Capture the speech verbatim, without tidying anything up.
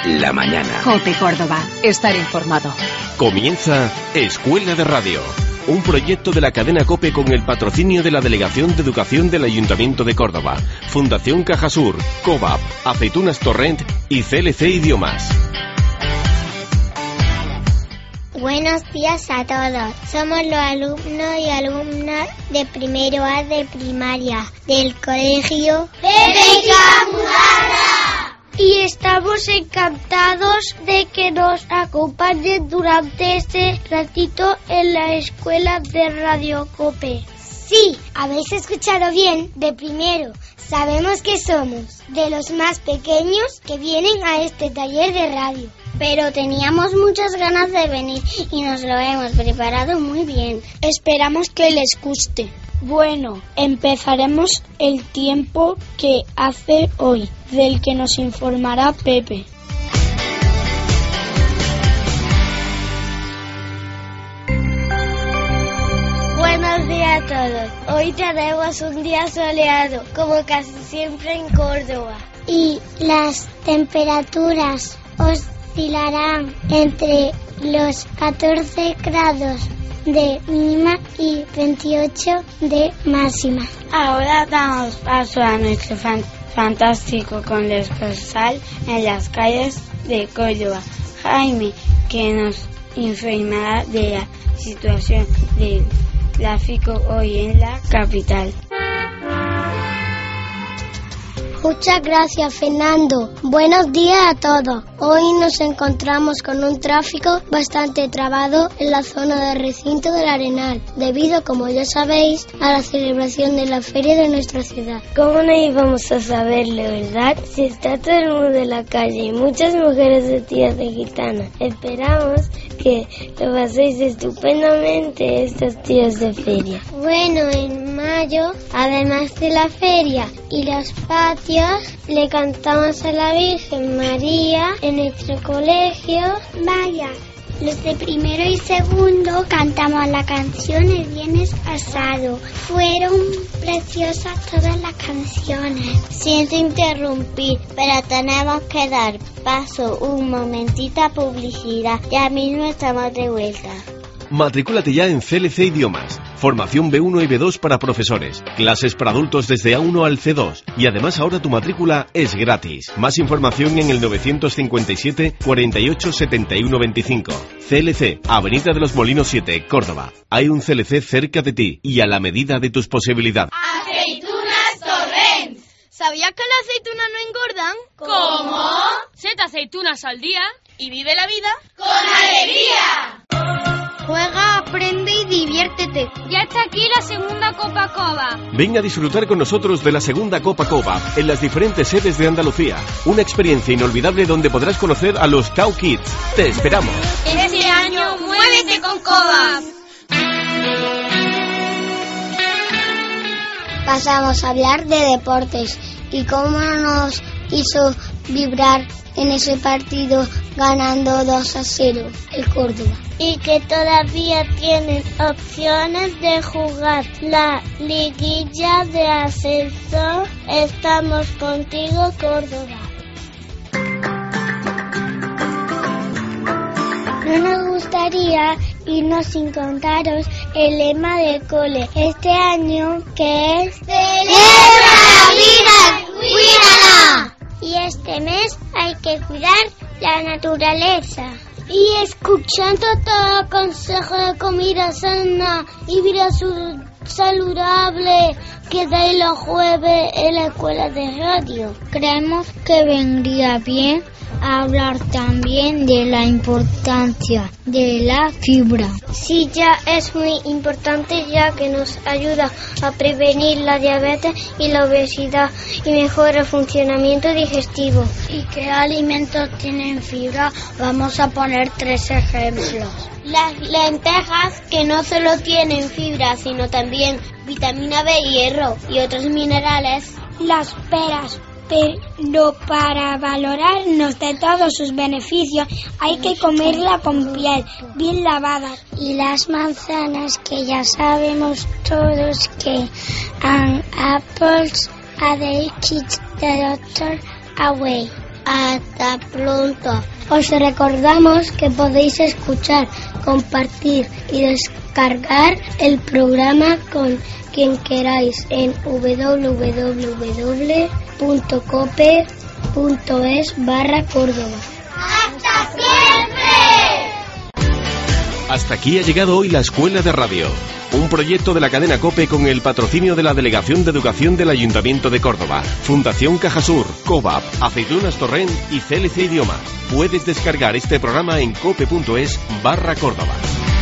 la mañana. COPE Córdoba. Estar informado. Comienza Escuela de Radio, un proyecto de la cadena COPE con el patrocinio de la Delegación de Educación del Ayuntamiento de Córdoba, Fundación Cajasur, COVAP, Aceitunas Torrent y C L C Idiomas. Buenos días a todos. Somos los alumnos y alumnas de primero A de primaria del colegio Pepe Camudarra. Y estamos encantados de que nos acompañen durante este ratito en la escuela de Radio COPE. Sí, habéis escuchado bien, de primero. Sabemos que somos de los más pequeños que vienen a este taller de radio. Pero teníamos muchas ganas de venir y nos lo hemos preparado muy bien. Esperamos que les guste. Bueno, empezaremos el tiempo que hace hoy, del que nos informará Pepe. Buenos días a todos. Hoy tenemos un día soleado, como casi siempre en Córdoba. Y las temperaturas oscilarán entre los catorce grados de mínima y veintiocho de máxima. Ahora damos paso a nuestro fan- fantástico corresponsal en las calles de Córdoba, Jaime, que nos informará de la situación del tráfico hoy en la capital. Muchas gracias, Fernando. Buenos días a todos. Hoy nos encontramos con un tráfico bastante trabado en la zona del recinto del Arenal, debido, como ya sabéis, a la celebración de la feria de nuestra ciudad. ¿Cómo no íbamos a saberlo, verdad? Si está todo el mundo en la calle y muchas mujeres vestidas de gitana. Esperamos que lo paséis estupendamente estos días de feria. Bueno, en mayo, además de la feria y los patios, le cantamos a la Virgen María en nuestro colegio. Vaya, los de primero y segundo cantamos la canción El Viernes Pasado. Fueron preciosas todas las canciones. Siento interrumpir, pero tenemos que dar paso un momentito a publicidad. Ya mismo estamos de vuelta. Matricúlate ya en C L C Idiomas. Formación B uno y B dos para profesores. Clases para adultos desde A uno al C dos. Y además ahora tu matrícula es gratis. Más información en el novecientos cincuenta y siete, cuarenta y ocho, setenta y uno veinticinco. C L C, Avenida de los Molinos siete, Córdoba. Hay un C L C cerca de ti y a la medida de tus posibilidades. ¡Aceitunas Torrent! ¿Sabías que las aceitunas no engordan? ¿Cómo? Siete aceitunas al día y vive la vida con alegría. Juega, aprende y diviértete. Ya está aquí la segunda Copa Cova. Ven a disfrutar con nosotros de la segunda Copa Cova en las diferentes sedes de Andalucía. Una experiencia inolvidable donde podrás conocer a los Cow Kids. ¡Te esperamos! Este año, muévete con Cova. Pasamos a hablar de deportes y cómo nos hizo vibrar en ese partido ganando dos a cero el Córdoba. Y que todavía tienen opciones de jugar la liguilla de ascenso. Estamos contigo, Córdoba. No nos gustaría irnos sin contaros el lema del cole este año, que es ¡Celebra la vida! ¡Cuídala! Y este mes hay que cuidar la naturaleza. Y escuchando todo consejo de comida sana y vida saludable que dais los jueves en la escuela de radio. Creemos que vendría bien hablar también de la importancia de la fibra. Sí, ya es muy importante, ya que nos ayuda a prevenir la diabetes y la obesidad y mejora el funcionamiento digestivo. ¿Y qué alimentos tienen fibra? Vamos a poner tres ejemplos. Las lentejas, que no solo tienen fibra, sino también vitamina B, hierro y otros minerales. Las peras, pero para valorarnos de todos sus beneficios hay que comerla con piel, bien lavada. Y las manzanas, que ya sabemos todos que an apples are the kids the doctor away. Hasta pronto. Os recordamos que podéis escuchar, compartir y descargar el programa con quien queráis en w w w punto cope punto es barra Córdoba. ¡Hasta siempre! Hasta aquí ha llegado hoy la Escuela de Radio, un proyecto de la cadena COPE con el patrocinio de la Delegación de Educación del Ayuntamiento de Córdoba, Fundación Cajasur, COVAP, Aceitunas Torrent y C L C Idiomas. Puedes descargar este programa en cope punto es barra Córdoba.